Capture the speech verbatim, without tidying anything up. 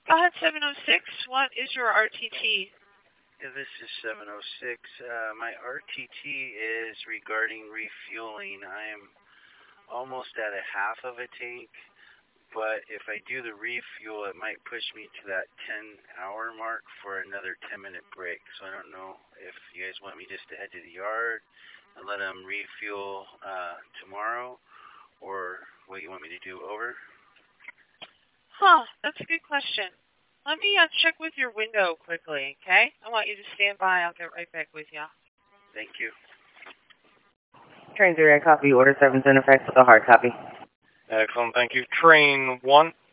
Go ahead, seven oh six. What is your R T T? Yeah, this is seven oh six. Uh, my R T T is regarding refueling. I am almost at a half of a tank, but if I do the refuel, it might push me to that ten-hour mark for another ten-minute break. So I don't know if you guys want me just to head to the yard and let them refuel uh, tomorrow, or what you want me to do. Over. Huh, that's a good question. Let me uh, check with your window quickly, okay? I want you to stand by. I'll get right back with you. Thank you. Train zero, copy. Order seven's in effect with a hard copy. Excellent, thank you. Train one.